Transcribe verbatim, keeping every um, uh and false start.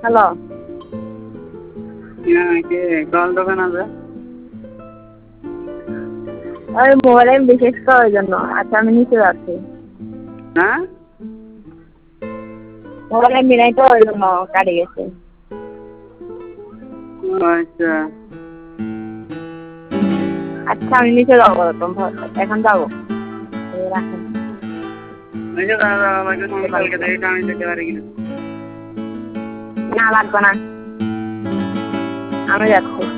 hello হ্যাঁ কে call দোকান আছে ওই মোবাইলে বিশেষ করার জন্য আচ্ছা আমি নিচে যাচ্ছি হ্যাঁ মোবাইলে মিলাই তো ওই জন্য কাটে গেছে আচ্ছা আচ্ছা আমি নিচে যাবো এখন যাবো রাখেন কালকে দেখে আমি যেতে পারি কিনা না লাগবে না আমি যাচ্ছি